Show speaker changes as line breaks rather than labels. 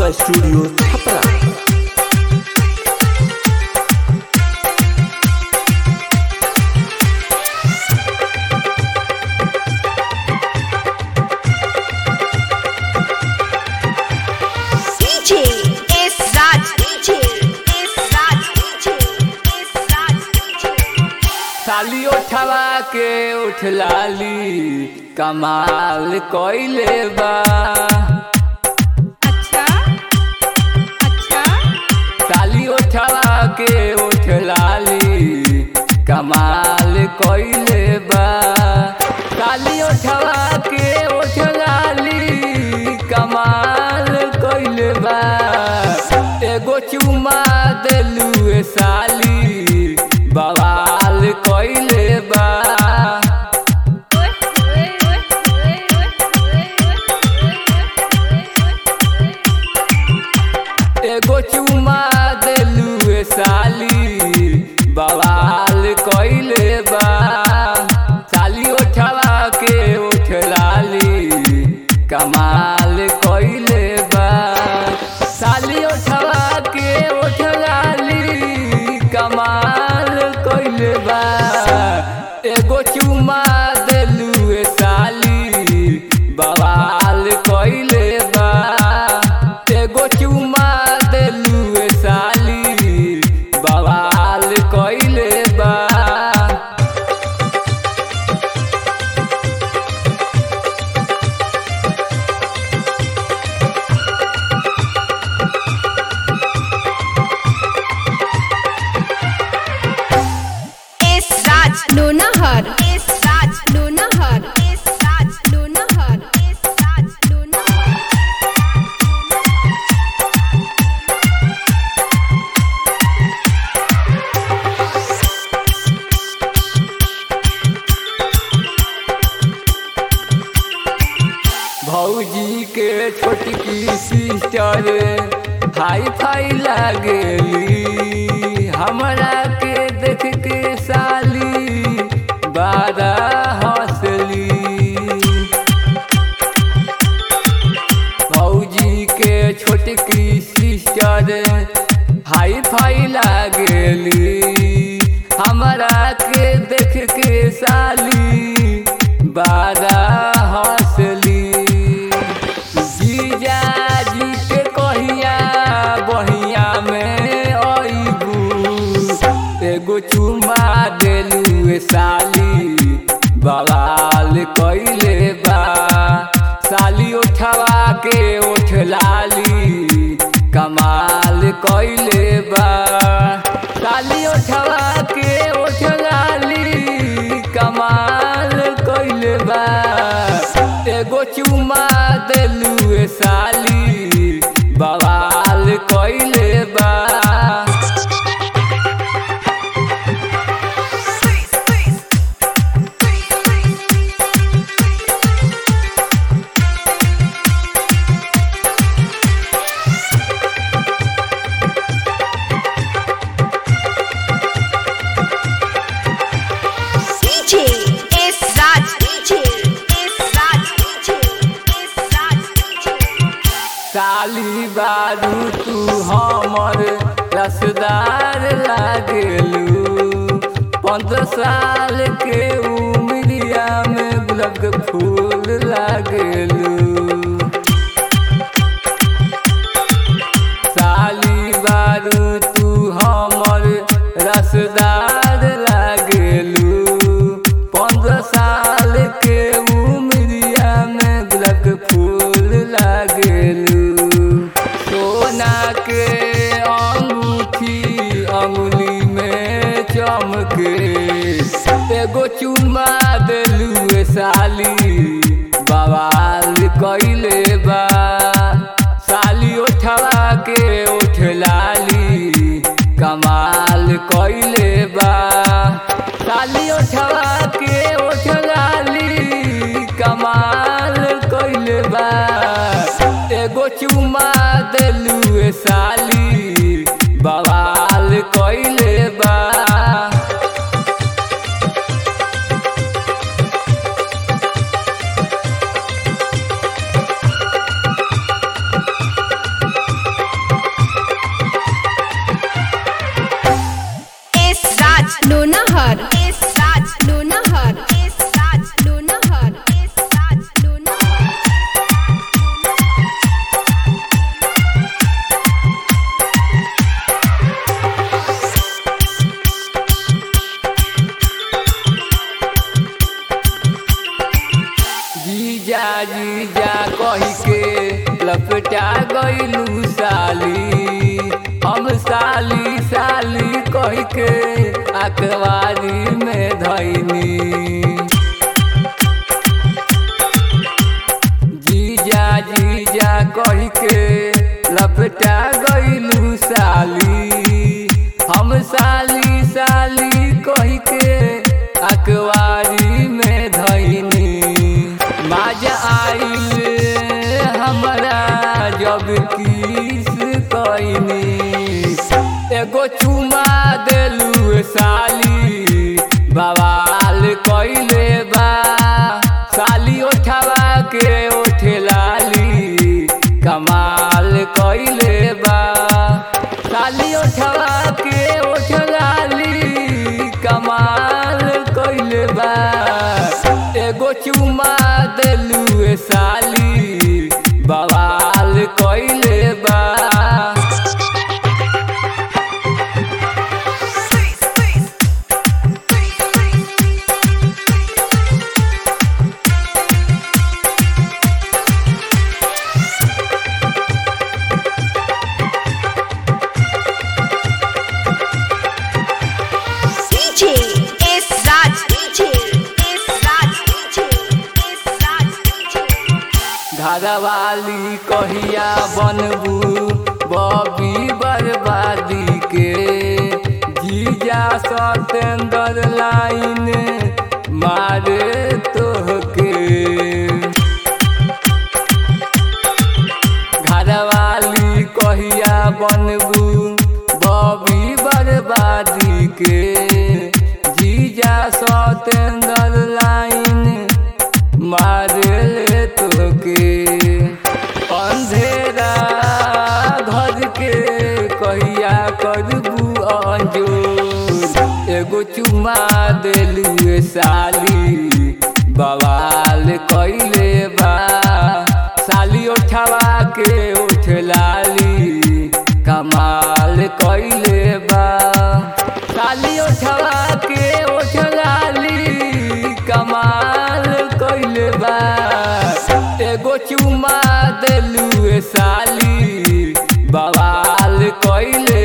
Studio Chhapra.
साली उठवा के उठ लाली कमाल कोइले बा।
अच्छा अच्छा
साली उठवा के उठ लाली कमाल कोइले बा। साली उठवा के उठ लाली कमाल कोइले बा। एगो चुमा देलू साली बवाल कोइले बा। एगो चुमा देलू साली बवाल कोइले बा। साली उठवा के उठ लाली कमाल कोइले बा। साली उठवा के उठ लाली कमाल कोइले बा। एगो चुमा देलू साली बवाल कोइले बा। एगो चुमा देलू साली बवाल कोइले बा।
लोनाहर लोनाहर लोनाहर
भौजी के छोटकी सिस्टर हाई फाई लागेली। हमरा के देख के साली बड़ा हंसली। भौजी के छोटकी सिस्टर हाई फाई लागेली। हमरा के देख के साली बड़ा हंसली। जीजाजी के कहिया बहिया में अइबू। एगो चुमा देलू साली बवाल कोइले बा। साली उठवा के उठ लाली कमाल कोइले बा। साली उठवा के उठ लाली कमाल कोइले बा। एगो चुमा देलू साली बवाल कोइले बा। साली बारू तू हमर रसदार लागेलू। 15 साल के उमरिया में गुलाब के फूल लागेलू। साली बारू तू हमर रसदार लागेलू। 15 साल के उमरिया में गुलाब के फूल लागेलू। सोना के अंगूठी अंगुली में चमके। एगो चुमा देलू साली बवाल कोइले बा। साली उठवा के उठ लाली कमाल कोइले बा। साली उठवा के उठ लाली कमाल कोइले बा। एगो चुमा देलू साली बवाल कोइले बा। जीजा जीजा कही के लपटा गइलू साली, हम साली साली कही के अखबारी में धैनी। जीजा जीजा कही के लपटा गइलू साली, हम साली साली कही के अखबारी में धैनी। मजा आइल हमरा जब किस कइनी, एगो चुमा देलू साली बवाल कइले बा, साली उठवा के उठे लाली कमाल कइले बा, साली उठवा के उठे लाली कमाल कइले बा। एगो चुमा देलू साली बवाल कइले बा। घरवाली कहिया बनबू बबी बर्बादी के, जीजा सतेंद्र लाइन मारे तोहके। घरवाली कहिया बनबू बबी बर्बादी के, जीजा सतेंद्र लाइन मारे ले तोके। अंधेरा घर के कहिया करबू अंजोर, एगो चुमा देलू साली बवाल कइले बा, साली उठवा के उठ लाली कमाल कइले बा, साली उठवा के उठ लाली कमाल कइले बा। एगो चुमा देलू साली बवाल कइले